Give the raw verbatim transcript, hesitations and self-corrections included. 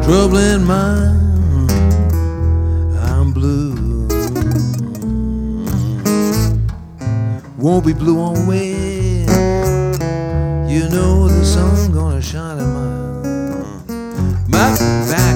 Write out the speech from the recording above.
troubling mind, I'm blue. Won't be blue on way. You know the sun's gonna shine in my my back.